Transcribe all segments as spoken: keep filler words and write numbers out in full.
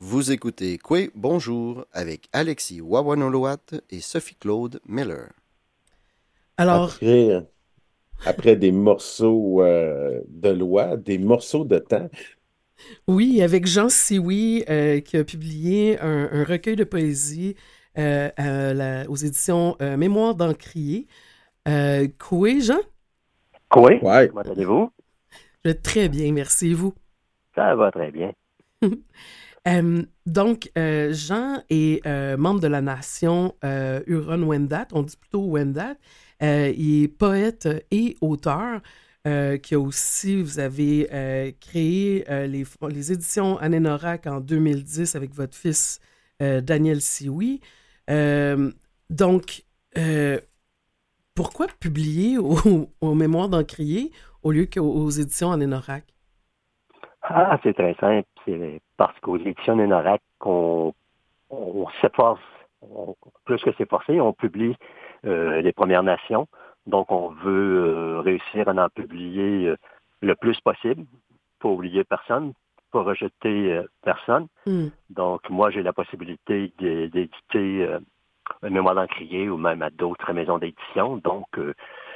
Vous écoutez Kwe Bonjour avec Alexis Wawanoloat et Sophie-Claude Miller. Alors, Après, après des morceaux euh, de loi, des morceaux de temps. oui, avec Jean Sioui, euh, qui a publié un, un recueil de poésie euh, à la- aux éditions euh, Mémoire d'Encrier. Euh, Coué, Jean? Oui, Ouais. comment allez-vous? Je vais très bien, merci. Et vous? Ça va très bien. Euh, donc, euh, Jean est euh, membre de la nation euh, Huron-Wendat, on dit plutôt Wendat. Euh, il est poète et auteur, euh, qui a aussi, vous avez euh, créé euh, les, les éditions Anénorak en deux mille dix avec votre fils euh, Daniel Sioui. Euh, donc, euh, pourquoi publier au, au Mémoire d'Encrier au lieu qu'aux aux éditions Anénorak? Ah, c'est très simple. C'est parce qu'aux éditions Nénorac, on, on s'efforce, on- plus que s'efforcer, on publie euh, les Premières Nations. Donc, on veut euh, réussir à en publier euh, le plus possible, pas oublier personne, pas rejeter euh, personne. Hmm. Donc, moi, j'ai la possibilité d'é- d'éditer euh, un Mémoire d'Encrier ou même à d'autres maisons d'édition. Donc, euh,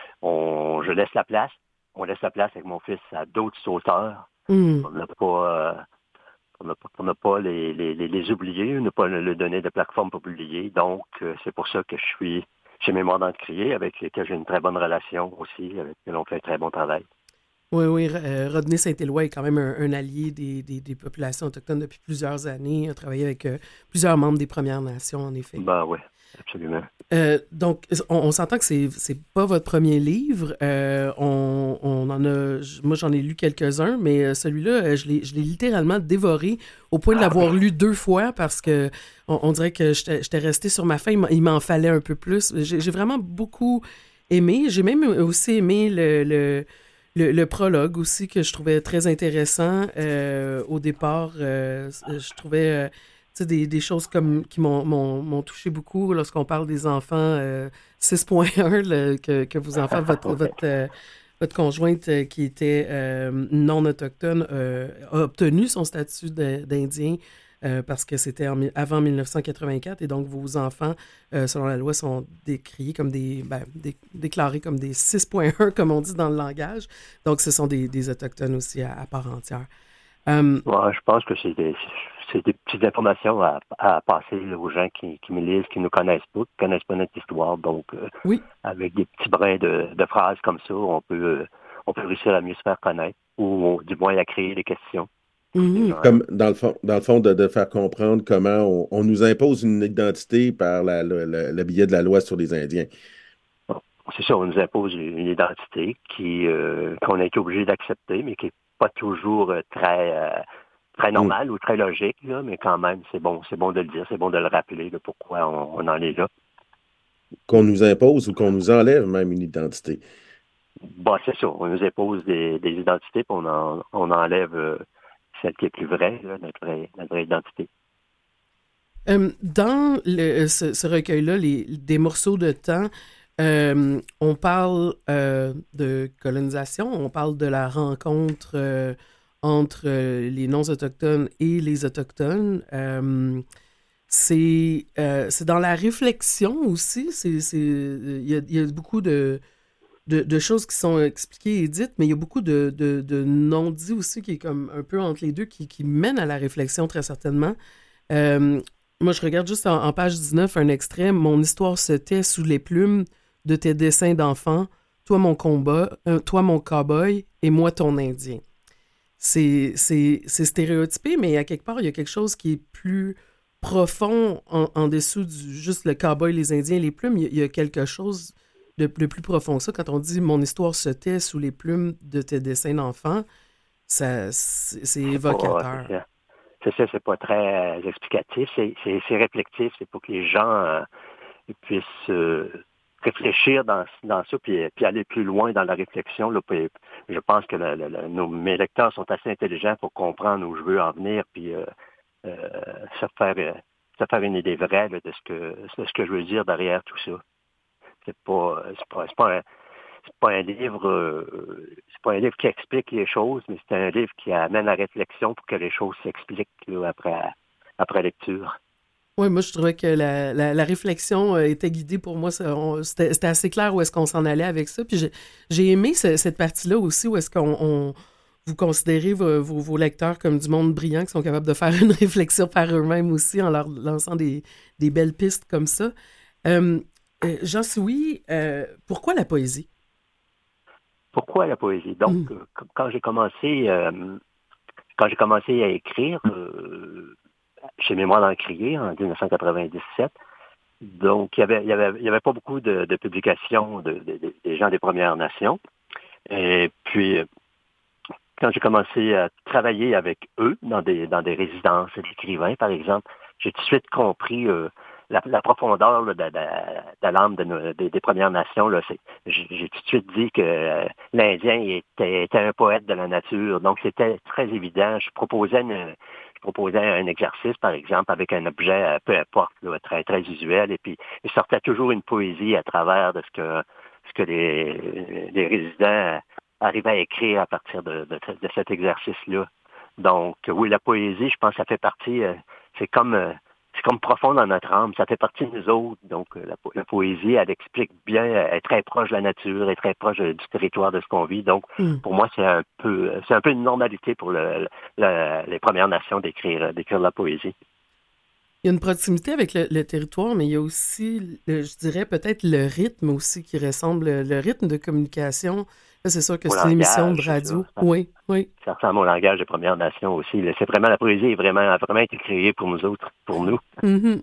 on, je laisse la place. On laisse la place avec mon fils à d'autres auteurs Hmm. pour ne pas, euh, pour ne pas, pour ne pas les, les, les, les oublier, ne pas leur donner de plateforme pour publier. Donc, euh, c'est pour ça que je suis chez Mémoire d'Encrier, avec lesquels j'ai une très bonne relation aussi, avec lesquels on fait un très bon travail. Oui, oui, Ro- euh, Rodney Saint-Éloi est quand même un, un allié des, des, des populations autochtones depuis plusieurs années. Il a travaillé avec euh, plusieurs membres des Premières Nations, en effet. Ben oui, absolument. Euh, donc, on, on s'entend que c'est c'est pas votre premier livre. Euh, on, on en a, j- moi, j'en ai lu quelques-uns, mais euh, celui-là, euh, je l'ai je l'ai littéralement dévoré au point de Ah oui. l'avoir lu deux fois parce que on, on dirait que j'étais j'étais restée sur ma faim. Il m'en il m'en fallait un peu plus. J'ai j'ai vraiment beaucoup aimé. J'ai même aussi aimé le, le, le, le prologue aussi que je trouvais très intéressant. Euh, au départ, euh, je trouvais... euh, tu sais, des, des choses comme qui m'ont, m'ont, m'ont touché beaucoup lorsqu'on parle des enfants euh, six point un, le- que, que vos enfants, votre, Ouais. votre, euh, votre conjointe euh, qui était euh, non autochtone euh, a obtenu son statut de- d'Indien euh, parce que c'était en mi- avant mille neuf cent quatre-vingt-quatre et donc vos enfants, euh, selon la loi, sont décriés comme des, ben, dé- déclarés comme des six point un, comme on dit dans le langage. Donc ce sont des, des autochtones aussi à, à part entière. Euh, Ouais, je pense que c'est des, c'est des petites informations à, à passer là, aux gens qui, qui me lisent, qui ne connaissent pas, qui ne connaissent pas notre histoire. Donc, euh, oui. avec des petits brins de, de phrases comme ça, on peut, euh, on peut réussir à mieux se faire connaître, ou du moins à créer des questions pour ces Mhm. gens-là. Comme dans le fond, dans le fond de, de faire comprendre comment on, on nous impose une identité par la- le, le- le biais de la loi sur les Indiens. Bon, c'est ça, on nous impose une identité qui euh, qu'on a été obligé d'accepter, mais qui n'est pas toujours euh, très euh, très Hmm. normale ou très logique, là, mais quand même, c'est bon, c'est bon de le dire, c'est bon de le rappeler de pourquoi on, on en est là. Qu'on nous impose ou qu'on nous enlève même une identité. Bon, c'est ça, on nous impose des, des identités, puis on, en, on enlève euh, celle qui est plus vraie, là, notre, vraie, notre vraie identité. Euh, dans le- ce, ce recueil-là, les, des morceaux de temps, euh, on parle euh, de colonisation, on parle de la rencontre euh, entre euh, les non-autochtones et les autochtones. Euh, c'est euh, c'est dans la réflexion aussi. C'est, c'est, il y a, il y a beaucoup de, de, de choses qui sont expliquées et dites, mais il y a beaucoup de, de, de non-dits aussi qui est comme un peu entre les deux, qui, qui mènent à la réflexion très certainement. Euh, Moi, je regarde juste en, en page dix-neuf un extrait. Mon histoire se tait sous les plumes de tes dessins d'enfants. Toi, mon combat, euh, toi, mon cow-boy, et moi, ton Indien. C'est, c'est, c'est stéréotypé, mais à quelque part, il y a quelque chose qui est plus profond en, en dessous du juste le cow-boy, les Indiens, les plumes. Il y a, il y a quelque chose de, de plus profond que ça. Quand on dit mon histoire se tait sous les plumes de tes dessins d'enfants, ça, c'est, c'est C'est pas, c'est évocateur. ça. C'est ça, c'est pas très euh, explicatif, c'est, c'est, c'est réflectif, c'est pour que les gens euh, puissent euh, réfléchir dans, dans ça, puis, puis aller plus loin dans la réflexion. Là, puis, je pense que la- la- la- nos, mes lecteurs sont assez intelligents pour comprendre où je veux en venir, puis euh, euh, se faire euh, se faire une idée vraie là, de ce que de ce que je veux dire derrière tout ça. C'est pas c'est pas c'est pas un, c'est pas un livre euh, c'est pas un livre qui explique les choses, mais c'est un livre qui amène la réflexion pour que les choses s'expliquent là, après après lecture. Oui, moi, je trouvais que la, la, la réflexion euh, était guidée pour moi. Ça, on- C'était c'était assez clair où est-ce qu'on s'en allait avec ça. Puis j'ai j'ai aimé ce- cette partie-là aussi où est-ce qu'on on- vous considérez vos, vos, vos lecteurs comme du monde brillant qui sont capables de faire une réflexion par eux-mêmes aussi en leur lançant des, des belles pistes comme ça. Euh, euh, Jean-Souis, euh, pourquoi la poésie? Pourquoi la poésie? Donc, Mm. euh, c- quand j'ai commencé, euh, quand j'ai commencé à écrire euh, chez Mémoire d'Encrier en dix-neuf cent quatre-vingt-dix-sept, donc il y avait, il y avait, il y avait pas beaucoup de, de publications de, de- de- des gens des Premières Nations. Et puis, euh, quand j'ai commencé à travailler avec eux dans des dans des résidences d'écrivains, par exemple, j'ai tout de suite compris euh, la, la profondeur là, de, de, de l'âme de nos- des, des Premières Nations. Là, c'est, j'ai, j'ai tout de suite dit que euh, l'Indien était, était un poète de la nature. Donc, c'était très évident. Je proposais une, je proposais un exercice, par exemple, avec un objet, euh, peu importe, là, très, très usuel, et puis il sortait toujours une poésie à travers de ce que ce que les, les résidents arriver à écrire à partir de, de, de cet exercice-là. Donc, oui, la poésie, je pense que ça fait partie, euh, c'est comme euh, c'est comme profond dans notre âme, ça fait partie de nous autres. Donc, euh, la, po- la poésie, elle explique bien, euh, elle est très proche de la nature, elle est très proche euh, du territoire de ce qu'on vit. Donc, Mm. pour moi, c'est un peu c'est un peu une normalité pour le, le- les Premières Nations d'écrire d'écrire de la poésie. Il y a une proximité avec le, le territoire, mais il y a aussi, le- je dirais peut-être le rythme aussi qui ressemble, le rythme de communication. Là, c'est sûr que Au c'est une émission de langage, c'est radio. ça. Oui, oui. Ça ressemble au langage des Premières Nations aussi. Là. C'est vraiment, la poésie est vraiment, a vraiment été créée pour nous autres, pour nous. Mhm.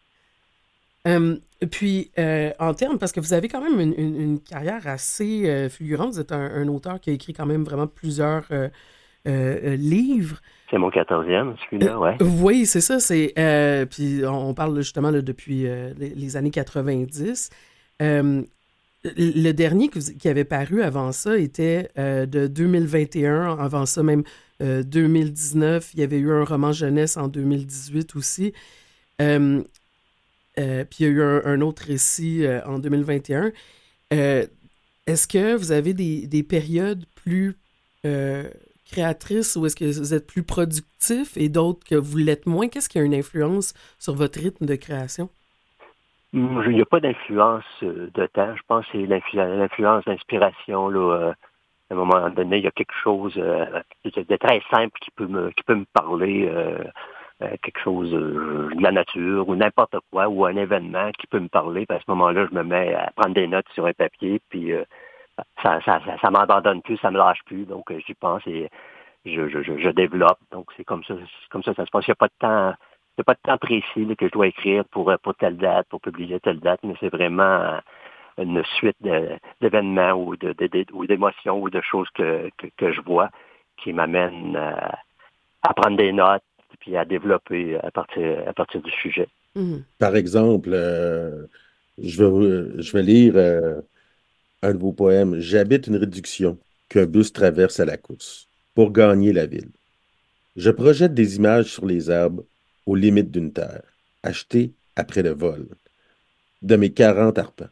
Euh, puis, euh, en termes, parce que vous avez quand même une, une- une carrière assez euh, fulgurante, vous êtes un, un auteur qui a écrit quand même vraiment plusieurs euh, euh, euh, livres. C'est mon quatorzième, Euh, celui-là, ouais. oui, c'est ça. C'est, euh, puis on, on parle justement là, depuis euh, les, les années quatre-vingt-dix. Euh, le dernier que vous- qui avait paru avant ça était euh, de deux mille vingt et un. Avant ça, même euh, deux mille dix-neuf. Il y avait eu un roman jeunesse en deux mille dix-huit aussi. Euh, euh, puis il y a eu un, un autre récit euh, en deux mille vingt et un. Euh, Est-ce que vous avez des, des périodes plus euh, créatrices ou est-ce que vous êtes plus productif et d'autres que vous l'êtes moins? Qu'est-ce qui a une influence sur votre rythme de création? Hum, Il n'y a pas d'influence euh, de temps. Je pense que c'est l'influ- l'influence d'inspiration. Là, euh, à un moment donné, il y a quelque chose euh, de, de très simple qui peut me, qui peut me parler, euh, euh, quelque chose euh, de la nature ou n'importe quoi, ou un événement qui peut me parler. Puis à ce moment-là, je me mets à prendre des notes sur un papier, puis euh, ça, ça, ça, ça m'abandonne plus, ça me lâche plus. Donc euh, j'y pense et je, je, je, je développe. Donc c'est comme ça, c'est comme ça que ça se passe. Il n'y a pas de temps. Il n'y a pas de temps précis là, que je dois écrire pour, euh, pour telle date, pour publier telle date, mais c'est vraiment euh, une suite de- d'événements ou de, de- de- ou d'émotions ou de choses que, que, que je vois qui m'amènent euh, à prendre des notes puis à développer à partir, à partir du sujet. Mhm. Par exemple, euh, je vais, vous- je vais lire euh, un de vos poèmes. J'habite une réduction qu'un bus traverse à la course pour gagner la ville. Je projette des images sur les arbres aux limites d'une terre, achetée après le vol, de mes quarante arpents.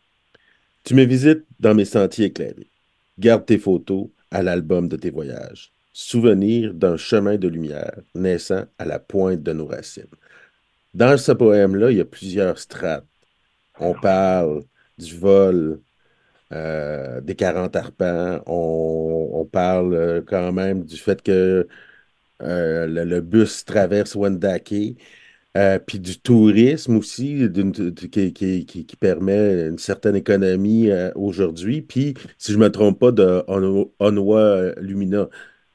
Tu me visites dans mes sentiers éclairés. Garde tes photos à l'album de tes voyages. Souvenir d'un chemin de lumière naissant à la pointe de nos racines. Dans ce poème-là, il y a plusieurs strates. On parle du vol euh, des quarante arpents. On, on parle euh, quand même du fait que euh, le, le bus traverse Wendake. Euh, puis du tourisme aussi, d'une- de- qui, qui- qui- qui permet une certaine économie euh, aujourd'hui. Puis, si je ne me trompe pas, de Ono- Onwa Lumina.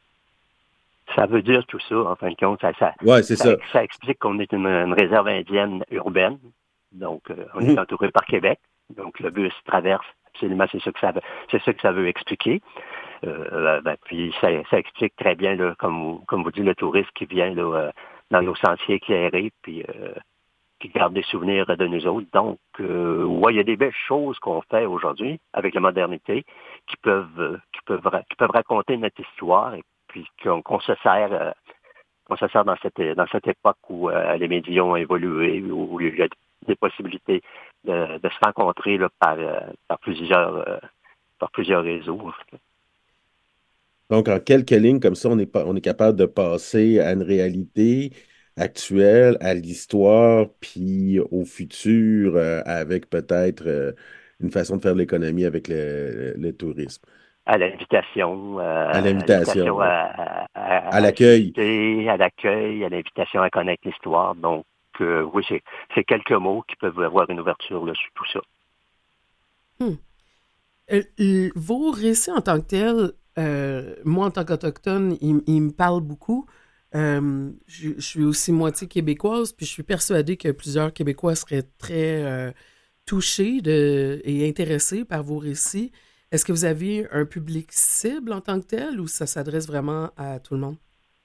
Ça veut dire tout ça, en fin de compte. Ça, ça, Ouais, c'est ça, ça. ça explique qu'on est une, une réserve indienne urbaine. Donc, euh, on est Mhm. entouré par Québec. Donc, le bus traverse. Absolument, c'est ça que ça veut, c'est ça que ça veut expliquer. Euh, ben, puis ça, ça explique très bien, là, comme, comme vous dites, le touriste qui vient là, euh, dans nos sentiers éclairés, puis euh, qui garde des souvenirs de nous autres. Donc, euh, ouais, il y a des belles choses qu'on fait aujourd'hui avec la modernité qui peuvent, euh, qui peuvent, ra- qui peuvent raconter notre histoire et puis qu'on, qu'on se sert, euh, qu'on se sert dans cette, dans cette époque où euh, les médias ont évolué, où il y a des possibilités de, de se rencontrer là, par, euh, par plusieurs, euh, par plusieurs réseaux. Donc, en quelques lignes, comme ça, on est, pas, on est capable de passer à une réalité, actuel, à l'histoire, puis au futur, euh, avec peut-être euh, une façon de faire de l'économie avec le, le tourisme. À l'invitation, euh, À à l'invitation, l'invitation oui. à, à, À à l'accueil. assister, à l'accueil, à l'invitation à connaître l'histoire. Donc, euh, oui, c'est, c'est quelques mots qui peuvent avoir une ouverture là, sur tout ça. Hmm. Euh, l- vos récits en tant que tels, euh, moi en tant qu'Autochtone, ils, ils me parlent beaucoup. Euh, je, je suis aussi moitié québécoise, puis je suis persuadée que plusieurs Québécois seraient très euh, touchés de, et intéressés par vos récits. Est-ce que vous avez un public cible en tant que tel ou ça s'adresse vraiment à tout le monde?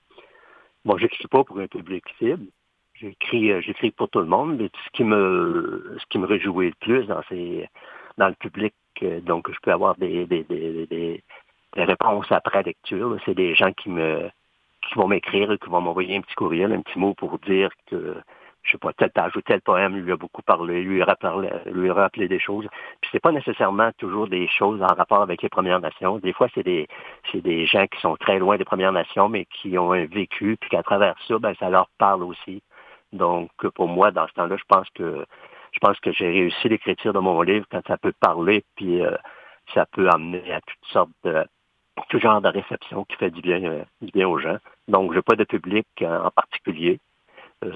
Bon, j'écris pas pour un public cible. J'écris, euh, j'écris pour tout le monde, mais ce qui me, ce qui me réjouit le plus dans ces, dans le public, euh, donc je peux avoir des, des, des, des, des réponses après lecture, là, c'est des gens qui me, qui vont m'écrire, qui vont m'envoyer un petit courriel, un petit mot pour dire que, je sais pas, tel page ou tel poème lui a beaucoup parlé, lui a rappelé, lui a rappelé des choses. Puis c'est pas nécessairement toujours des choses en rapport avec les Premières Nations. Des fois, c'est des, c'est des gens qui sont très loin des Premières Nations, mais qui ont un vécu, puis qu'à travers ça, ben, ça leur parle aussi. Donc, pour moi, dans ce temps-là, je pense que, je pense que j'ai réussi l'écriture de mon livre quand ça peut parler, puis euh, ça peut amener à toutes sortes de, tout genre de réception qui fait du bien, euh, du bien aux gens. Donc, je n'ai pas de public euh, en particulier. Euh,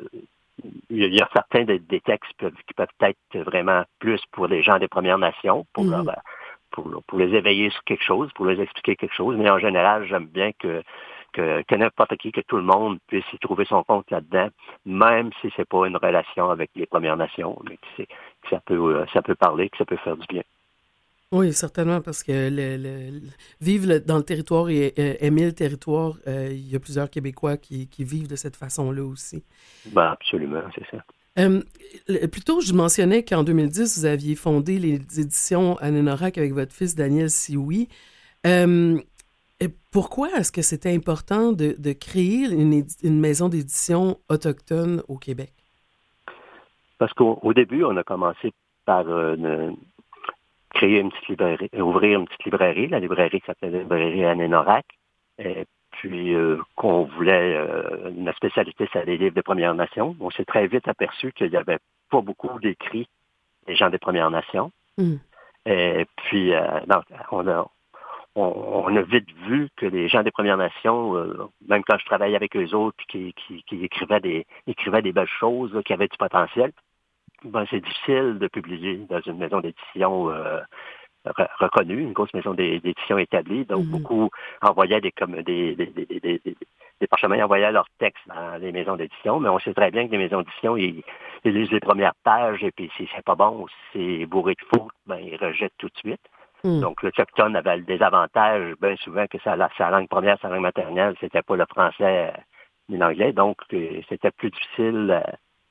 il y a, il y a certains des, des textes qui peuvent, qui peuvent être vraiment plus pour les gens des Premières Nations, pour, leur, Mhm. pour, pour les éveiller sur quelque chose, pour les expliquer quelque chose. Mais en général, j'aime bien que, que, que n'importe qui, que tout le monde puisse y trouver son compte là-dedans, même si c'est pas une relation avec les Premières Nations, mais que, c'est, que ça peut, euh, ça peut parler, que ça peut faire du bien. Oui, certainement, parce que le, le- le- vivre le- dans le territoire et euh, aimer le territoire, euh, il y a plusieurs Québécois qui, qui vivent de cette façon-là aussi. Ben, absolument, c'est ça. Euh, le- plus tôt, je mentionnais qu'en deux mille dix, vous aviez fondé les éditions Anénorak avec votre fils Daniel Sioui. Euh, et pourquoi est-ce que c'était important de, de créer une, édi- une maison d'édition autochtone au Québec? Parce qu'au au début, on a commencé par euh, une- créer une petite librairie, euh, ouvrir une petite librairie, la librairie qui s'appelait la librairie Anénorak. Et puis euh, qu'on voulait, euh, notre spécialité, c'est les livres des Premières Nations. On s'est très vite aperçu qu'il n'y avait pas beaucoup d'écrits des gens des Premières Nations. Hmm. Et puis, euh, donc, on a, on, on a vite vu que les gens des Premières Nations, euh, même quand je travaillais avec eux autres, qui, qui, qui écrivaient des, écrivaient des belles choses, là, qui avaient du potentiel, ben, c'est difficile de publier dans une maison d'édition euh, re- reconnue, une grosse maison d'é- d'édition établie. Donc, Mhm. beaucoup envoyaient des, comme, des, des, des, des, des, des parchemins, envoyaient leurs textes dans les maisons d'édition, mais on sait très bien que les maisons d'édition, ils, ils lisent les premières pages, et puis si c'est pas bon, si c'est bourré de fautes, ben, ils rejettent tout de suite. Hmm. Donc, l'Autochtone avait le désavantage, bien souvent, que sa, sa langue première, sa langue maternelle, c'était pas le français euh, ni l'anglais. Donc, euh, c'était plus difficile euh,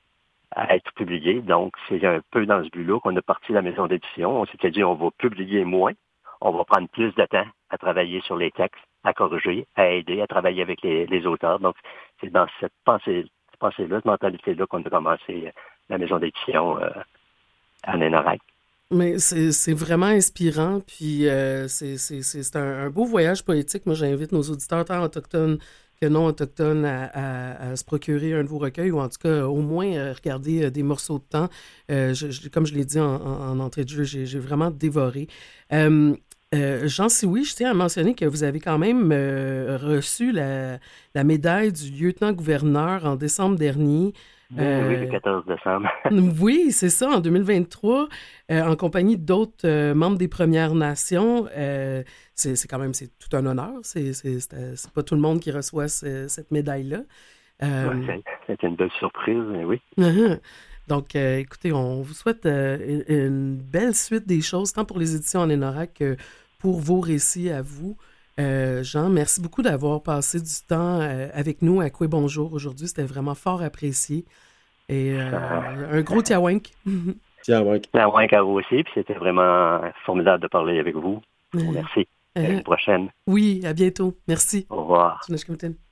à être publié. Donc, c'est un peu dans ce but-là qu'on a parti la maison d'édition. On s'était dit, on va publier moins, on va prendre plus de temps à travailler sur les textes, à corriger, à aider, à travailler avec les, les auteurs. Donc, c'est dans cette pensée, cette pensée-là, cette mentalité-là qu'on a commencé la maison d'édition euh, à Nénorac. Mais c'est c'est vraiment inspirant, puis euh, c'est c'est- c'est- c'est un, un beau voyage poétique. Moi, j'invite nos auditeurs, tant autochtones que non autochtones, à, à- à se procurer un de vos recueils, ou en tout cas, au moins, euh, regarder euh, des morceaux de temps. Euh, je- je- comme je l'ai dit en, en- en entrée de jeu, j'ai j'ai vraiment dévoré. Euh, euh, Jean Sioui, je tiens à mentionner que vous avez quand même euh, reçu la, la médaille du lieutenant-gouverneur en décembre dernier. Oui, oui, le Euh, quatorze décembre. oui, c'est ça, en deux mille vingt-trois, euh, en compagnie d'autres euh, membres des Premières Nations. Euh, c'est c'est quand même c'est tout un honneur. C'est c'est- c'est, euh, c'est pas tout le monde qui reçoit ce- cette médaille-là. Ouais, Euh, c'est- c'était une belle surprise, mais oui. donc, euh, écoutez, on vous souhaite euh, une, une belle suite des choses, tant pour les éditions en Anorak que pour vos récits à vous. Euh, Jean, merci beaucoup d'avoir passé du temps euh, avec nous à Coué Bonjour aujourd'hui. C'était vraiment fort apprécié. Et euh, un gros tiawink. Tiens, ouais. À moins qu'à vous aussi, puis c'était vraiment formidable de parler avec vous. Merci. À une prochaine. Oui, à bientôt. Merci. Au revoir. Tunashkamten.